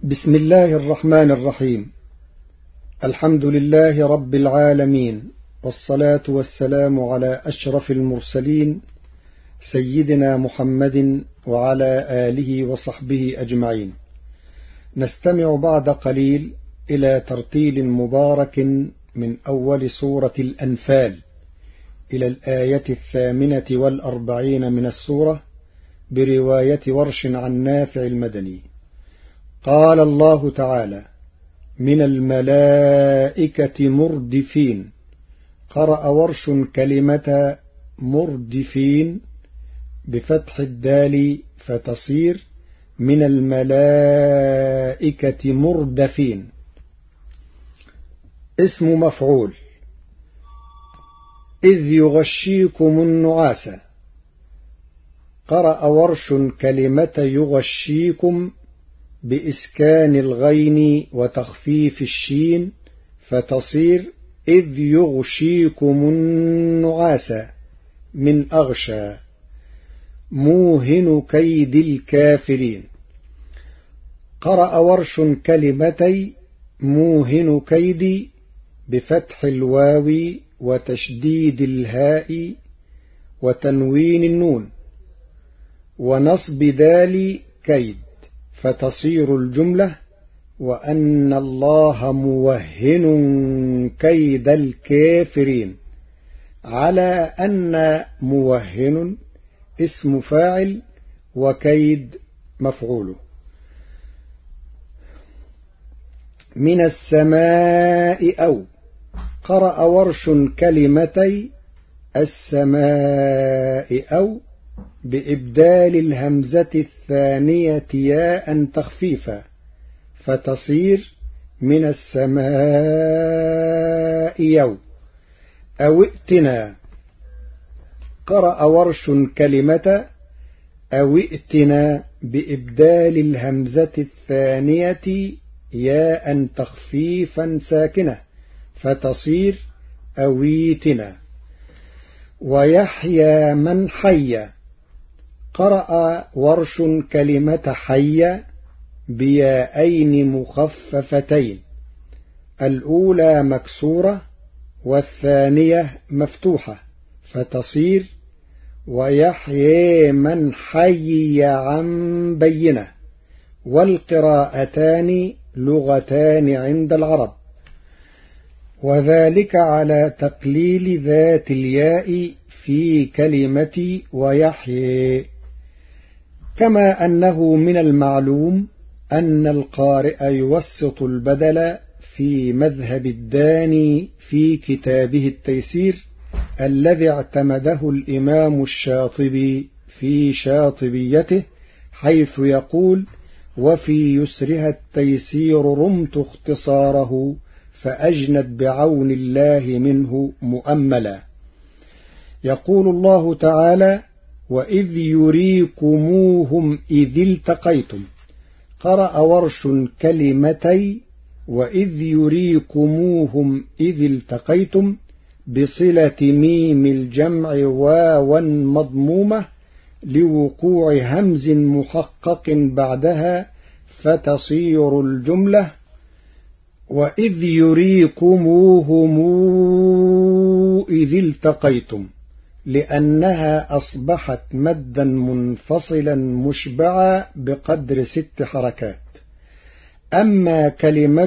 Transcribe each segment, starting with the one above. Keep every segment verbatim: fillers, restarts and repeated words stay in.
بسم الله الرحمن الرحيم. الحمد لله رب العالمين، والصلاة والسلام على أشرف المرسلين سيدنا محمد وعلى آله وصحبه أجمعين. نستمع بعد قليل إلى ترتيل مبارك من أول سورة الأنفال إلى الآية الثامنة والأربعين من السورة برواية ورش عن نافع المدني. قال الله تعالى: من الملائكة مردفين. قرأ ورش كلمة مردفين بفتح الدال فتصير من الملائكة مردفين. اسم مفعول. إذ يغشيكم النعاس. قرأ ورش كلمة يغشيكم بإسكان الغين وتخفيف الشين فتصير إذ يغشيكم النعاس من أغشى. موهن كيد الكافرين. قرأ ورش كلمتي موهن كيد بفتح الواو وتشديد الهاء وتنوين النون ونصب دال كيد فتصير الجملة وأن الله موهن كيد الكافرين، على أن موهن اسم فاعل وكيد مفعوله. من السماء أو. قرأ ورش كلمتي السماء أو بإبدال الهمزة الثانية ياء تخفيفا فتصير من السماء يو. أو ائتنا. قرأ ورش كلمة أو ائتنا بإبدال الهمزة الثانية ياء تخفيفا ساكنة فتصير أويتنا. ويحيى من حي. قرأ ورش كلمة حي بياءين مخففتين، الأولى مكسورة والثانية مفتوحة فتصير ويحيى من حي عن بينة. والقراءتان لغتان عند العرب، وذلك على تقليل ذات الياء في كلمة ويحيى. كما أنه من المعلوم أن القارئ يوسط البدل في مذهب الداني في كتابه التيسير الذي اعتمده الإمام الشاطبي في شاطبيته، حيث يقول: وفي يسرها التيسير رمت اختصاره فأجند بعون الله منه مؤملا. يقول الله تعالى: وإذ يريكموهم إذ التقيتم. قرأ ورش كلمتي وإذ يريكموهم إذ التقيتم بصلة ميم الجمع واوا مضمومة لوقوع همز محقق بعدها فتصير الجملة وإذ يريكموهم إذ التقيتم، لأنها أصبحت مدا منفصلا مشبعا بقدر ست حركات. أما كلمة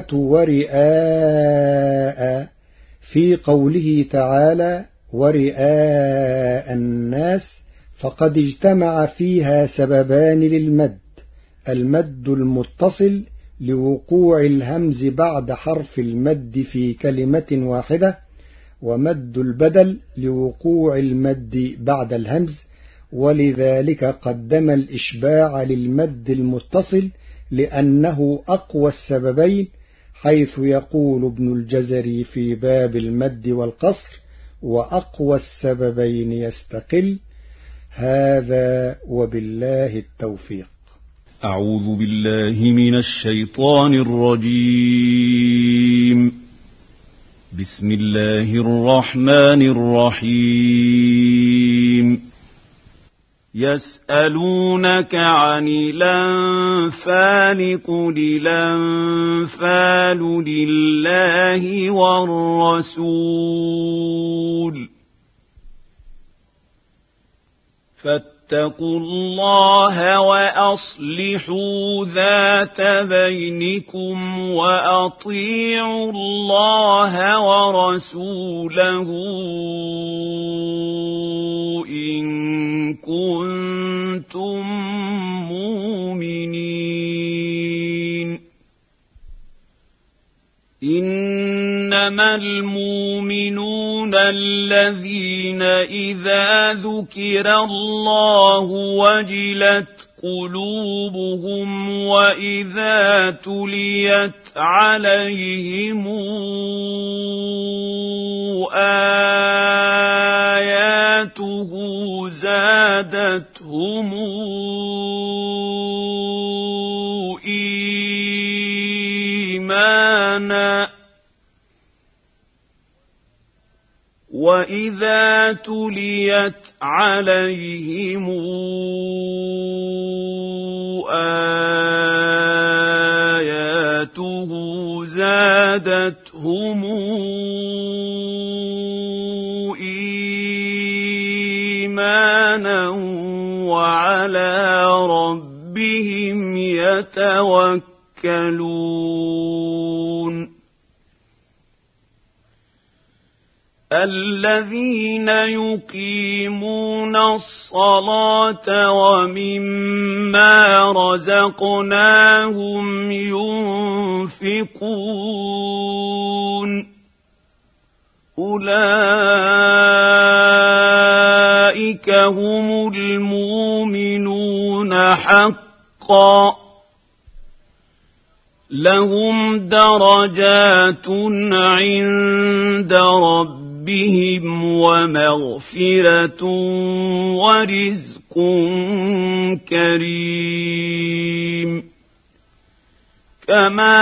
ورئاء في قوله تعالى ورئاء الناس فقد اجتمع فيها سببان للمد: المد المتصل لوقوع الهمز بعد حرف المد في كلمة واحدة، ومد البدل لوقوع المد بعد الهمز، ولذلك قدم الإشباع للمد المتصل لأنه أقوى السببين، حيث يقول ابن الجزري في باب المد والقصر: وأقوى السببين يستقل. هذا وبالله التوفيق. أعوذ بالله من الشيطان الرجيم. بسم الله الرحمن الرحيم. يسألونك عن الأنفال قل الأنفال لله والرسول فاتقوا الله وأصلحوا ذات بينكم وأطيعوا الله ورسوله إن كنتم مؤمنين إنما المؤمنون الذين إذا ذكر الله وجلت قلوبهم وإذا تليت عليهم آياته زادتهم إيمانا وإذا تليت عليهم آياته زادتهم إيمانا وعلى ربهم يتوكلون الذين يقيمون الصلاة ومما رزقناهم ينفقون أولئك هم المؤمنون حقا لهم درجات عند ربهم بهم ومغفرة ورزق كريم كما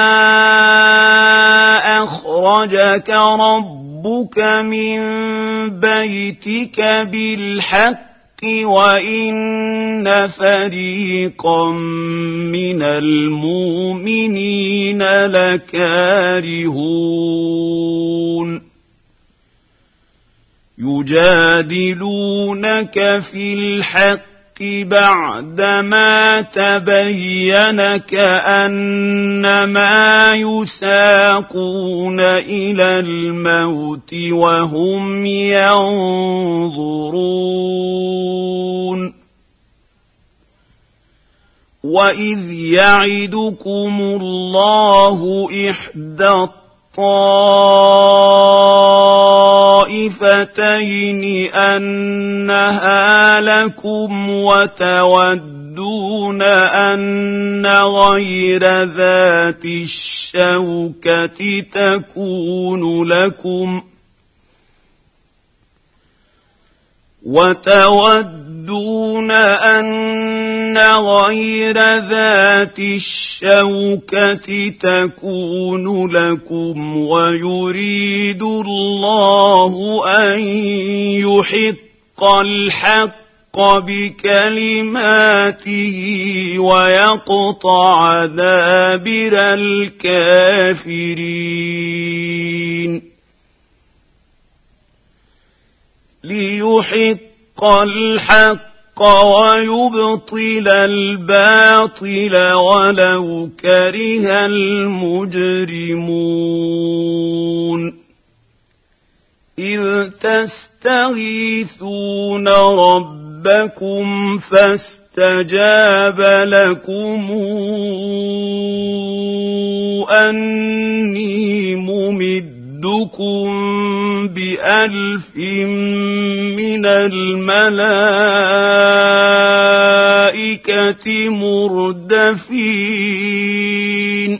أخرجك ربك من بيتك بالحق وإن فريقا من المؤمنين لكارهون يجادلونك في الحق بعدما تبين كأنما يساقون إلى الموت وهم ينظرون وإذ يعدكم الله إحدى الطائفتين أنها لكم وتودون أن غير ذات الشوكة تكون لكم وتودون أن غير ذات الشوكة تكون لكم ويريد الله أن يحق الحق بكلماته ويقطع دابر الكافرين ليحق الحق ويبطل الباطل ولو كره المجرمون إذ تستغيثون ربكم فاستجاب لكم أني ممد بألف من الملائكة مردفين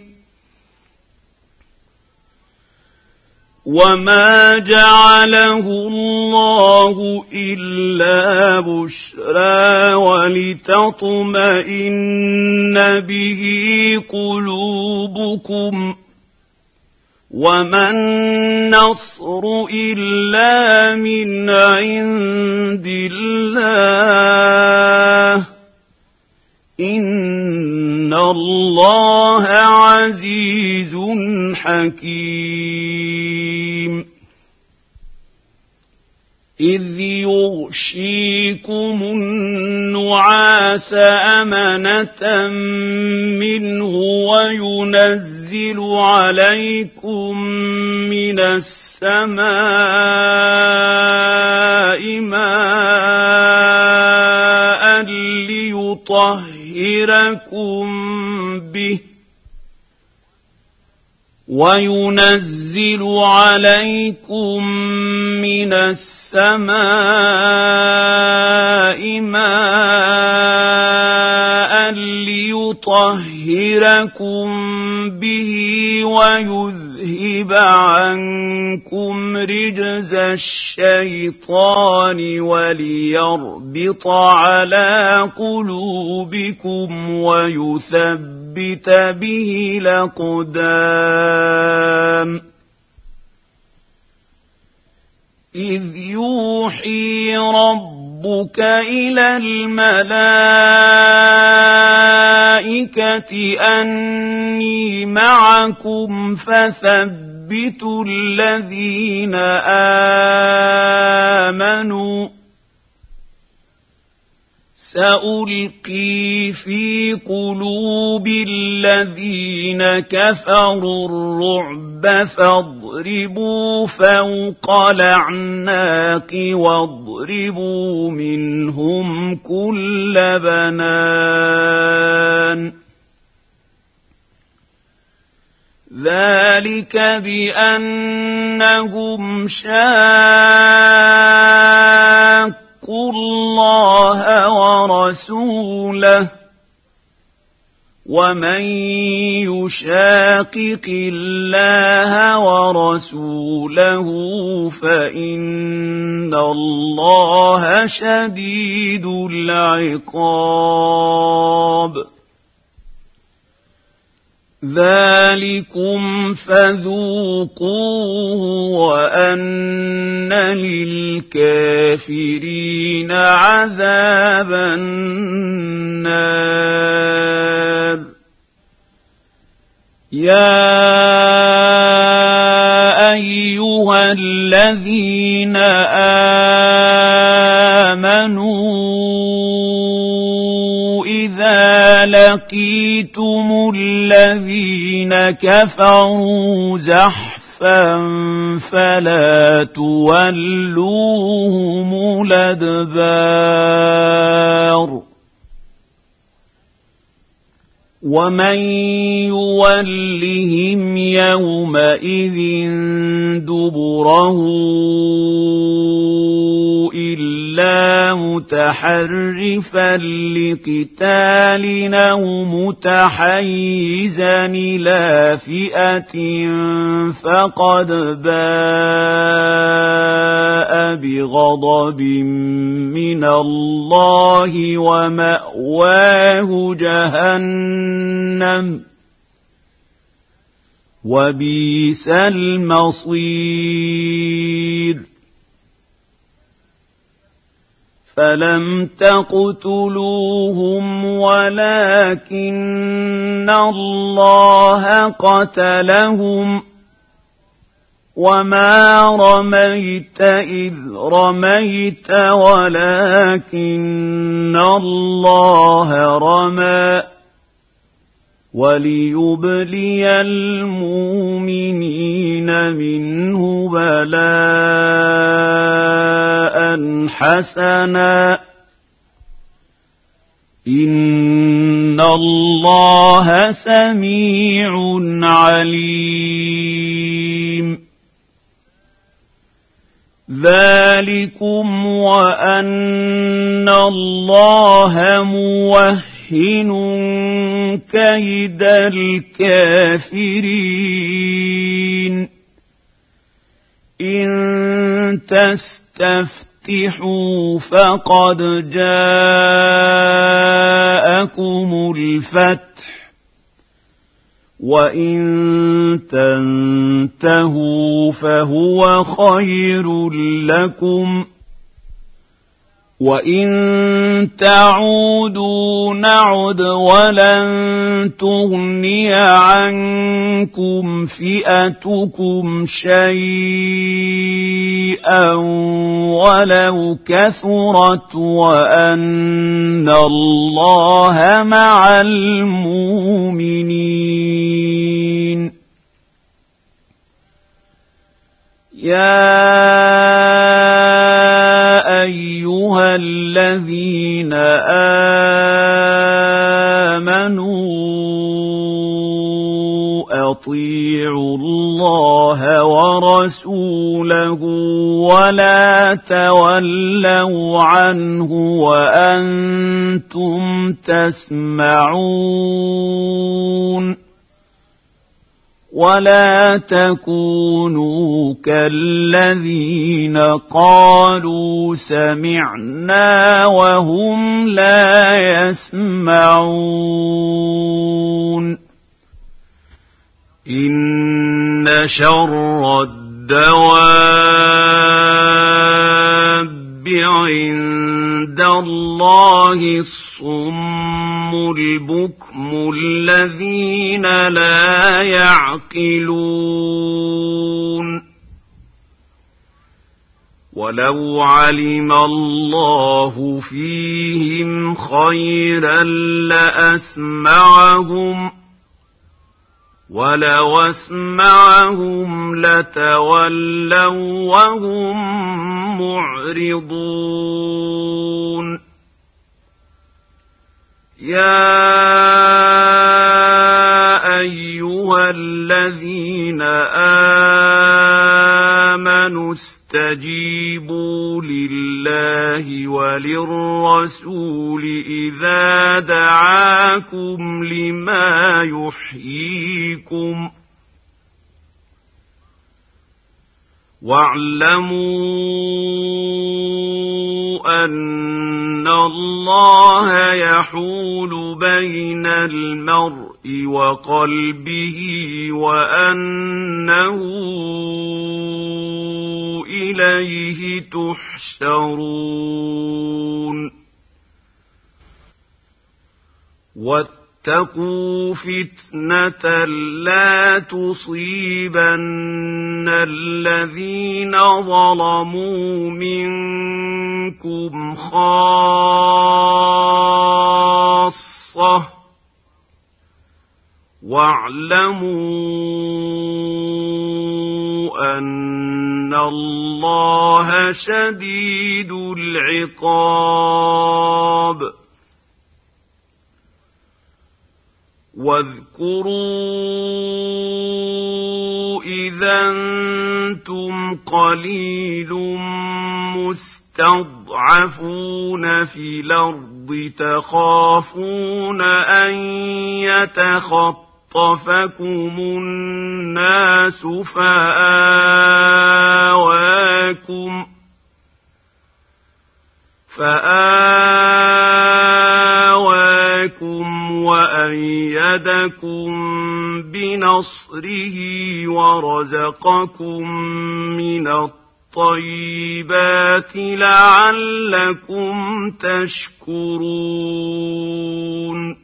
وما جعله الله إلا بشرى ولتطمئن به قلوبكم وما النصر إلا من عند الله إن الله عزيز حكيم إذ يغشيكم النعاس أمنة منه وينزل عليكم من السماء ماء ليطهركم به وينزل عليكم من السماء ماء ليطهركم به ويذهب عنكم رجز الشيطان وليربط على قلوبكم ويثبت به الأقدام إذ يوحي ربك إلى الملائكة أني معكم فثبتوا الذين آمنوا سألقي في قلوب الذين كفروا الرعب فاضربوا فوق الأعناق واضربوا منهم كل بنان ذلك بأنهم شاقوا الله ورسوله ومن يشاقق الله ورسوله فإن الله شديد العقاب ذلكم فذوقوه وأن للكافرين عذاب النار يا أيها الذين آمنوا إذا لقيتم الذين كفروا زحفا فلا تولوهم الأدبار ومن يولهم يومئذ دبره إلا متحرفا لقتال أو متحيزا إلى فئة فقد باء بغضب من الله ومأواه جهنم وبئس المصير فلم تقتلوهم ولكن الله قتلهم وما رميت إذ رميت ولكن الله رمى وليبلي المؤمنين منه بلاء حسنا إن الله سميع عليم ذلكم وأن الله موهن كيد الكافرين إن تستفتحوا فقد جاءكم الفتح وإن تنتهوا تنتهوا فهو خير لكم وإن تعودوا نعد ولن تغني عنكم فئتكم شيئا ولو كثرت وأن الله مع المؤمنين. يا أيها الذين آمنوا أطيعوا الله ورسوله ولا تولوا عنه وأنتم تسمعون ولا تكونوا كالذين قالوا سمعنا وهم لا يسمعون. إن شر الدواب عند الله الصم البكم الذين لا يعقلون. ولو علم الله فيهم خيرا لأسمعهم ولو أسمعهم لتولوا وهم معرضون. يا أيها الذين آمنوا استجيبوا لله وللرسول إذا دعاكم لما يحييكم واعلموا أن الله يحول بين المرء وقلبه وأنه إليه تحشرون. واتقوا فتنة لا تصيبن الذين ظلموا منكم خاصة واعلموا أن الله شديد العقاب. واذكروا إذا أنتم قليل مستضعفون في الأرض تخافون أن يتخطفكم الناس فآواكم فآواكم وأيدكم بنصره ورزقكم من الطيبات لعلكم تشكرون.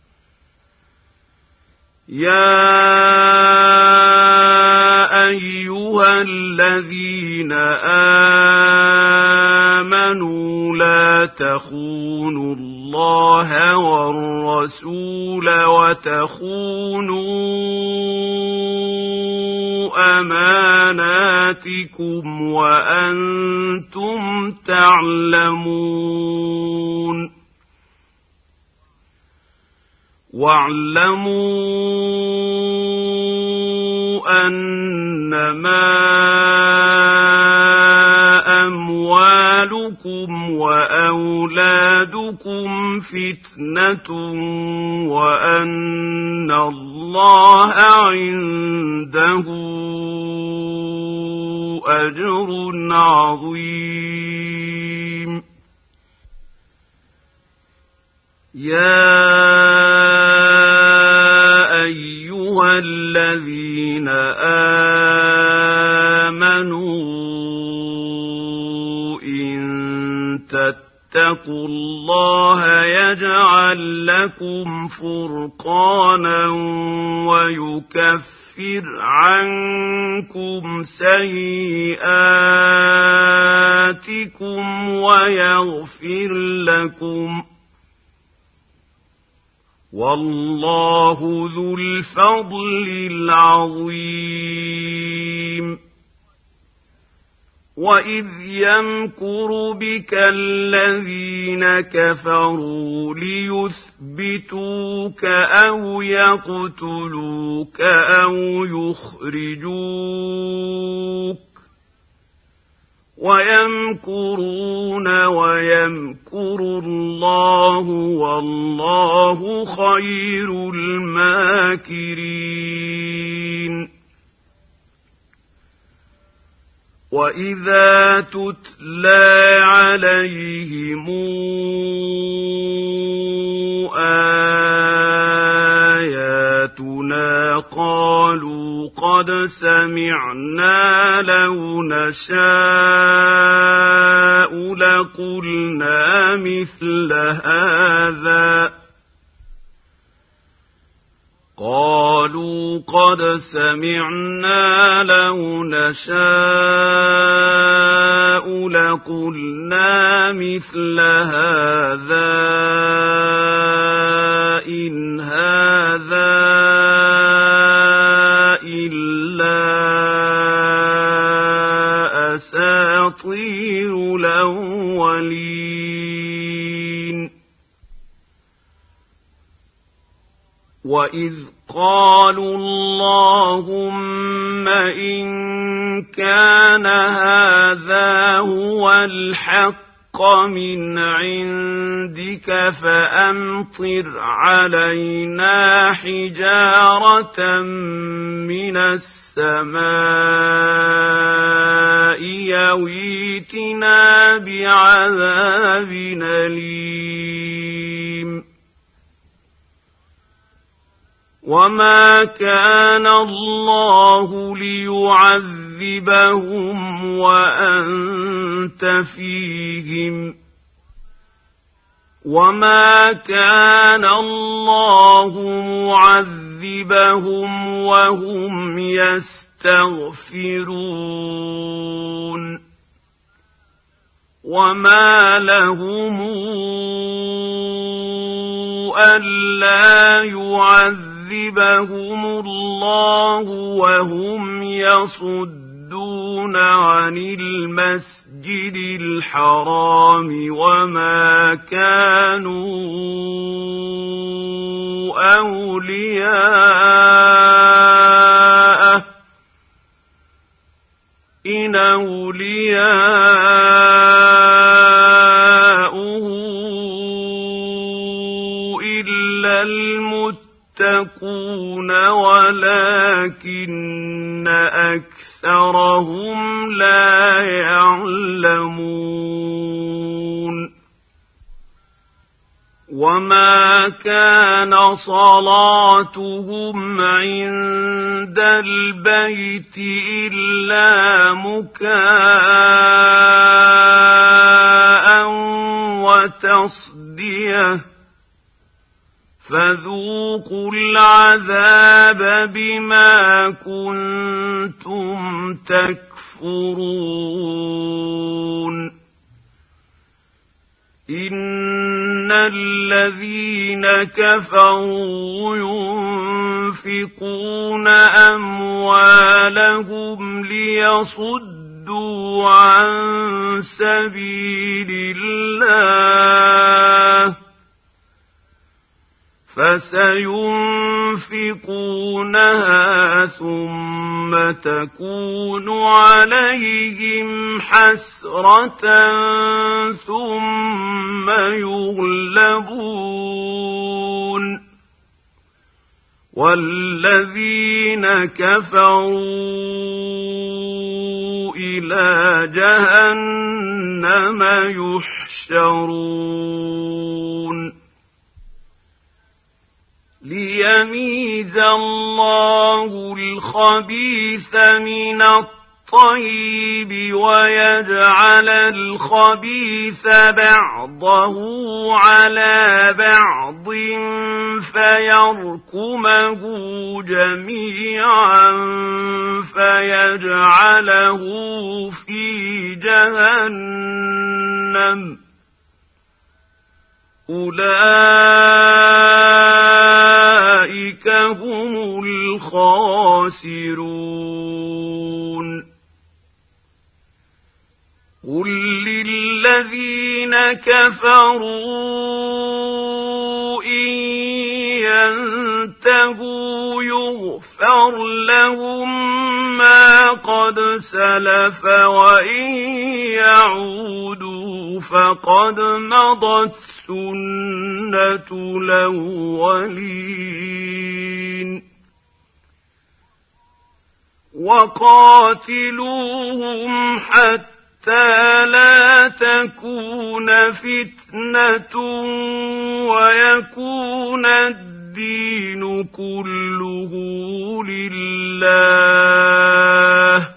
يا أيها الذين آمنوا لا تخونوا الله والرسول وتخونوا أماناتكم وأنتم تعلمون. واعلموا أنما أموالكم وأولادكم فتنة وأن الله عنده أجر عظيم. يا أيها الذين آمنوا إن تتقوا الله يجعل لكم فرقانا ويكفر عنكم سيئاتكم ويغفر لكم والله ذو الفضل العظيم. وإذ يمكر بك الذين كفروا ليثبتوك أو يقتلوك أو يخرجوك ويمكرون ويمكر الله والله خير الماكرين. وإذا تتلى عليهم آياتنا قالوا قد سمعنا لو نشاء لقلنا مثل هذا قالوا قد سمعنا لو نشاء لقلنا مثل هذا إن هذا إلا أساطير الأولين. وإذ قالوا اللهم إن كان هذا هو الحق من عندك فأمطر علينا حجارة من السماء يويتنا بعذاب أليم. وما كان الله ليعذبهم وأنت فيهم وما كان الله معذبهم وهم يستغفرون. وما لهم ألا يعذبهم يعذبهم الله وهم يصدون عن المسجد الحرام وما كانوا أولياءه إن أولياؤه إلا المتقون تكون ولكن أكثرهم لا يعلمون. وما كان صلاتهم عند البيت إلا مكاء وتصديه فذوقوا العذاب بما كنتم تكفرون. إن الذين كفروا ينفقون أموالهم ليصدوا عن سبيل الله فسينفقونها ثم تكون عليهم حسرة ثم يغلبون والذين كفروا إلى جهنم يحشرون. ليميز الله الخبيث من الطيب ويجعل الخبيث بعضه على بعض فيركمه جميعا فيجعله في جهنم أولئك هم الخاسرون قل للذين كفروا إن ينتهوا يغفر لهم ما قد سلف وإن يعودوا فقد مضت سنة الأولين وقاتلوهم حتى حتى لا تكون فتنة ويكون الدين كله لله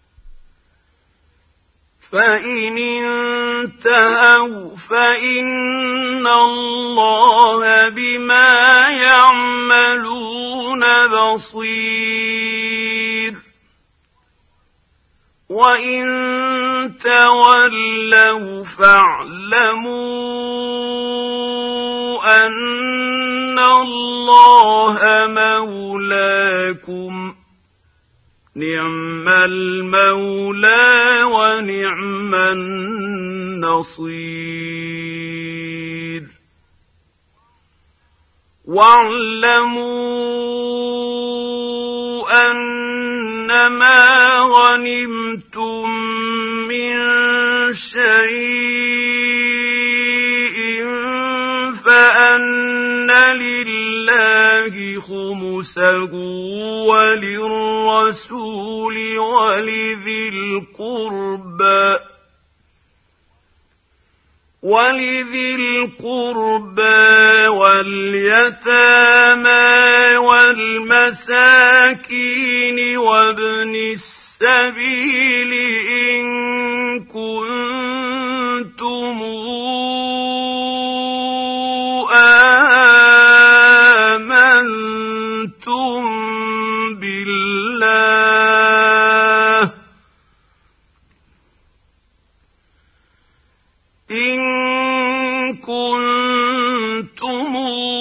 فإن انتهوا فإن الله بما يعملون بصير وإن تولوا فاعلموا أن الله مولاكم نعم المولى ونعم النصير واعلموا أنما غنمتم من شيء فأن لله خمسه وللرسول ولذي القربى ولذي القربى واليتامى والمساكين وابن السبيل إن كنتم آمنتم بالله إن كنتم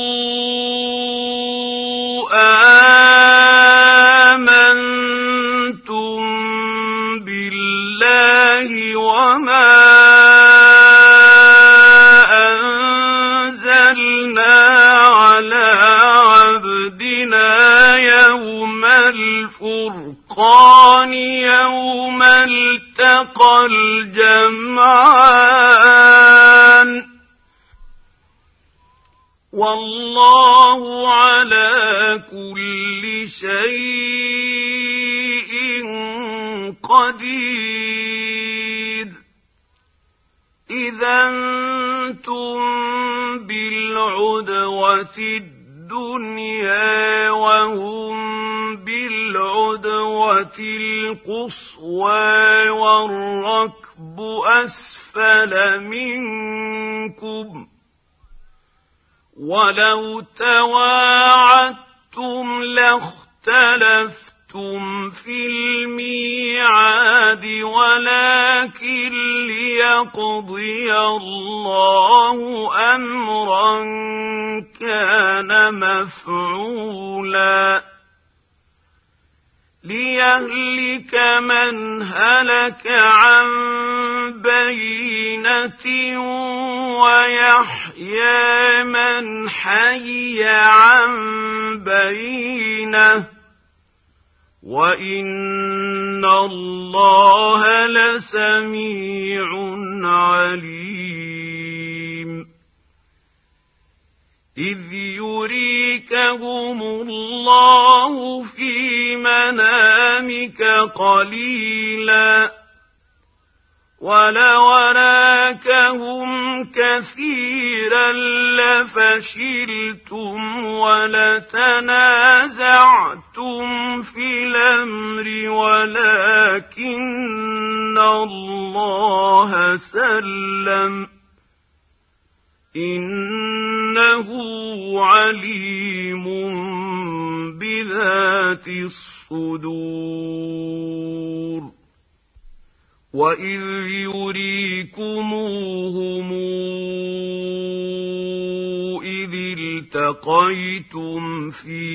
آمنتم بالله وما أنزلنا على عبدنا يوم الفرقان يوم التقى الجمعان والله على كل شيء قدير إذا أنتم بالعدوة الدنيا وهم بالعدوة القصوى والركب أسفل منكم ولو تواعدتم لاختلفتم في الميعاد ولكن ليقضي الله أمرا كان مفعولا ليهلك من هلك عن بينة ويحيى من حي عن بينة وإن الله لسميع عليم إذ يريكهم الله في منامك قليلا ولو أراك فَعَلْتُمُوهُمْ كَثِيرًا لَّفَشِلْتُمْ وَلَتَنَازَعْتُمْ فِي الْأَمْرِ وَلَٰكِنَّ اللَّهَ سَلَّمَ ۗ إِنَّهُ عَلِيمٌ بِذَاتِ الصُّدُورِ. وَإِذْ يُرِيكُمُوهُمْ إِذِ الْتَقَيْتُمْ فِي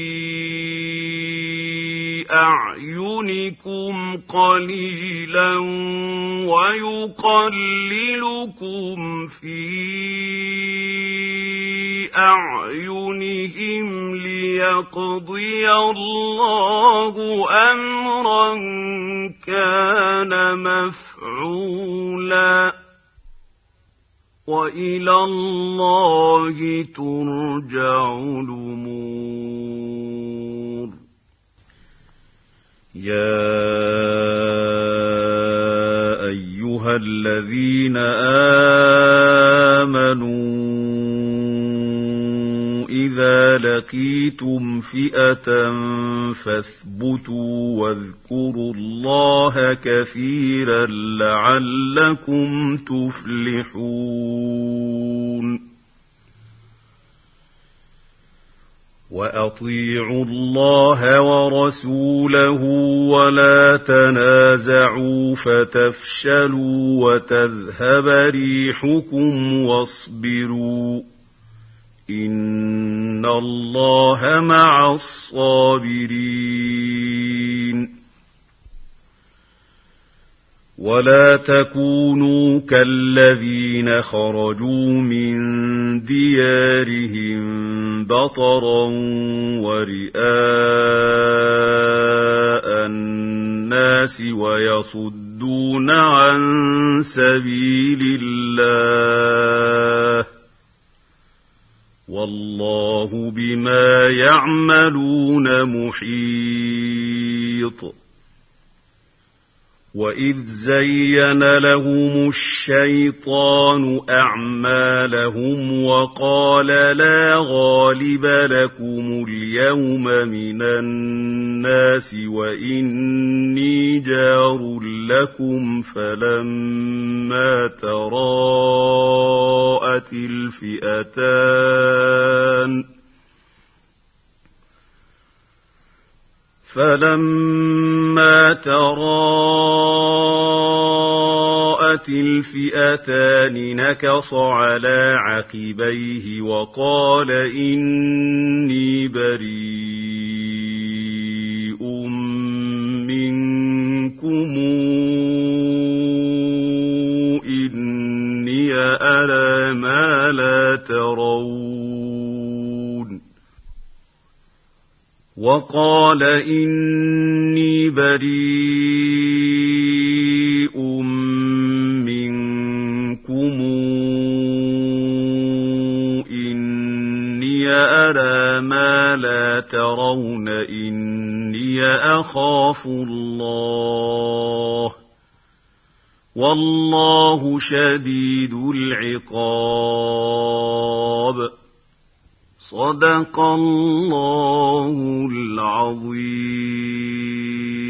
أَعْيُنِكُمْ قَلِيلًا وَيُقَلِّلُكُمْ فِي أَعْيُنِهِمْ لِيَقْضِيَ اللَّهُ أَمْرًا كَانَ مَفْعُولًا ۗ وَإِلَى اللَّهِ تُرْجَعُ الْأُمُورُ. يَا أَيُّهَا الَّذِينَ آمَنُوا إِذَا لَقِيتُمْ فِئَةً فَاثْبُتُوا وَاذْكُرُوا اللَّهَ كَثِيرًا لَّعَلَّكُمْ تُفْلِحُونَ. وَأَطِيعُوا اللَّهَ وَرَسُولَهُ وَلَا تَنَازَعُوا فَتَفْشَلُوا وَتَذْهَبَ رِيحُكُمْ وَاصْبِرُوا ۚ إِنَّ اللَّهَ مَعَ الصَّابِرِينَ. وَلَا تَكُونُوا كَالَّذِينَ خَرَجُوا مِن دِيَارِهِم بَطَرًا وَرِئَاءَ النَّاسِ وَيَصُدُّونَ عَن سَبِيلِ اللَّهِ ۗ وَاللَّهُ بِمَا يَعْمَلُونَ مُحِيطٌ. وَإِذْ زَيَّنَ لَهُمُ الشَّيْطَانُ أَعْمَالَهُمْ وَقَالَ لَا غَالِبَ لَكُمُ الْيَوْمَ مِنَ النَّاسِ وَإِنِّي جَارٌ لَكُمْ فَلَمَّا تَرَاءَتِ الْفِئَتَانِ فَلَمَّا تَرَاءَتِ الْفِئَتَانِ نَكَصَ عَلَىٰ عَقِبَيْهِ وَقَالَ إِنِّي بَرِيءٌ مِّنكُمْ إِنِّي أَرَىٰ مَا لَا تَرَوْنَ وَقَالَ إِنِّي بَرِيءٌ مِّنكُمْ إِنِّي أَرَىٰ مَا لَا تَرَوْنَ إِنِّي أَخَافُ اللَّهَ ۚ وَاللَّهُ شَدِيدُ الْعِقَابِ. صدق الله العظيم.